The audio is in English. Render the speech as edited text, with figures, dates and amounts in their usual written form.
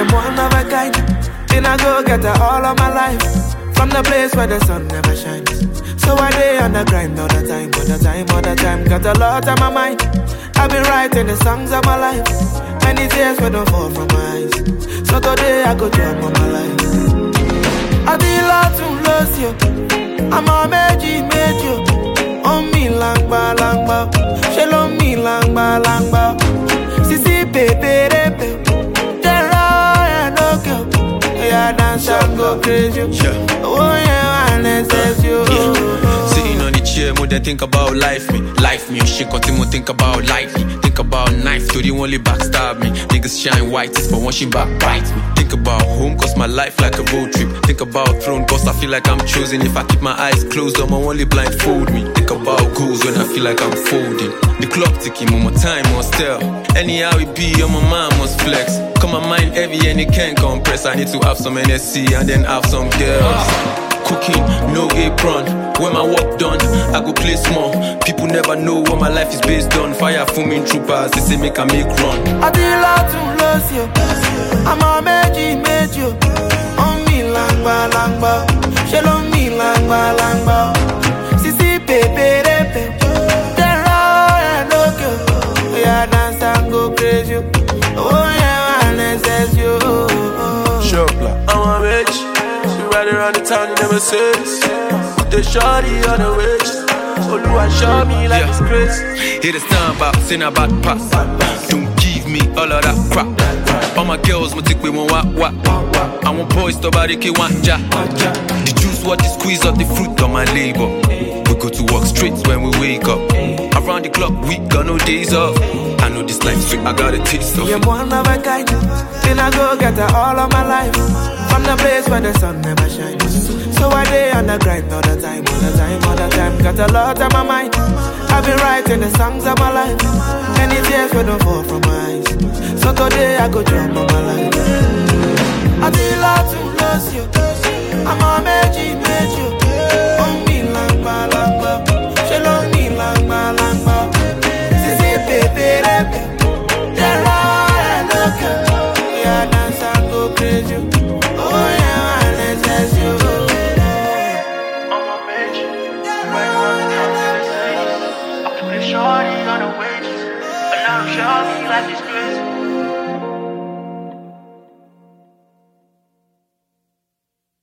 I'm one of a kind. Then I go get her all of my life. From the place where the sun never shines. So I day on the grind all the time, all the time, all the time. Got a lot on my mind. I've been writing the songs of my life. Many tears will don't fall from my eyes. So today I go jump on my life. I feel like to lose you. I'm a magic, magic. On me langba, langba. She love me langba, langba. Sisi pepe, pepe. Terra, no girl. Yeah, dance and go crazy. Oh yeah, and says you. Sitting on the chair, more than think about life me, shit, continue think about life me. Think about knife, to the only backstab me. Niggas shine white, but one she back bites me. Think about home, cause my life like a road trip. Think about throne, cause I feel like I'm chosen. If I keep my eyes closed, I'ma only blindfold me. Think about goals when I feel like I'm folding. The clock ticking, more time must tell. Anyhow it be, on my mind must flex. Cause my mind heavy and it can't compress. I need to have some NSC and then have some girls. Cooking, no apron. When my work done, I go play small. People never know what my life is based on. Fire fuming troopers, they say make run. I feel like to lose you. I'm a magic, magic. On me langba, langba. She love me langba, langba. Sisi pepe, pepe. Terra, no girl. Yeah, dance and go crazy. Oh yeah, and says you. Sure, I'm a bitch. Ride around the town, you never say this. The shawty on the waist. Oluwa show me like it's grace. Hit the stand back, sing about pass. Don't give me all of that crap. All my girls, my tick we want wap. I want boys to body ki want ja. The juice what the squeeze of the fruit of my labor. We go to work straight when we wake up. Around the clock, we got no days off. I know this life's sweet, I got a taste of it. I'm one of a kind. Then I go get her all of my life. From the place where the sun never shines. So I day on the grind all the time, all the time, all the time. Got a lot on my mind. I've been writing the songs of my life. Many tears will don't fall from my eyes. So today I go jump on my life. I feel like to lose you. I'm a magic.